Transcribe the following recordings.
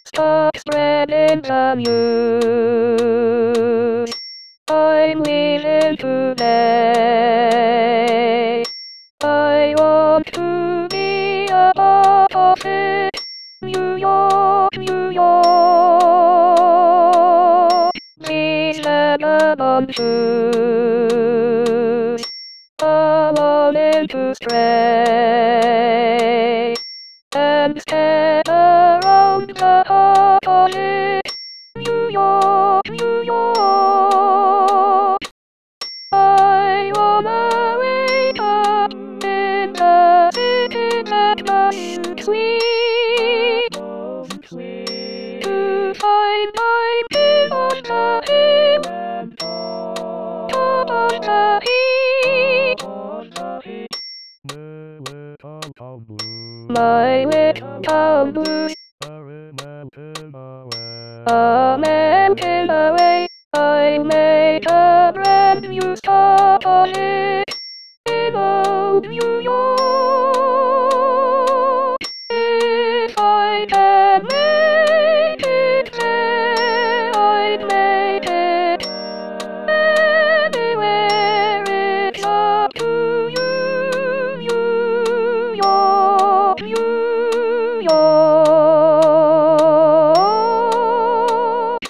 Stop spreading the news. I'm leaving today. I want to be a part of it. New York, New York. Please let on choose. I wanted to stray and stay around the heart of it. New York, New York. I wanna wake up in the city that doesn't sleep, to find my pin on the hill, top of the heap. My little town blues, a mountain away. I made a brand new start on it in old New York. If I can make it there, I'd make it anywhere. It's up to you, New York, New York.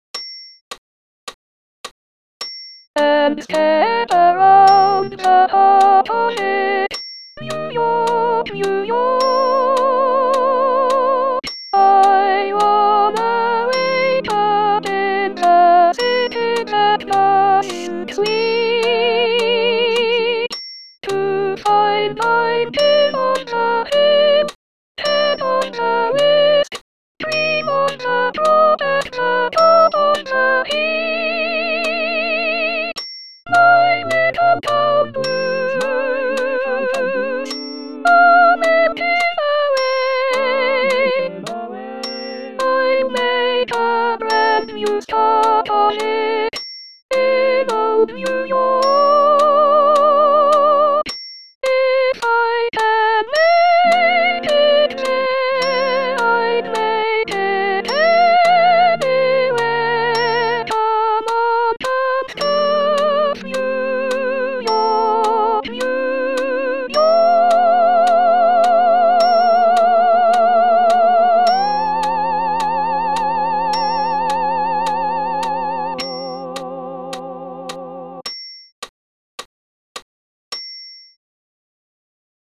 And step around the heart of it. New York, New York. I wanna wake up in the city that doesn't sleep, to find my pin on the hill, head on the wheel.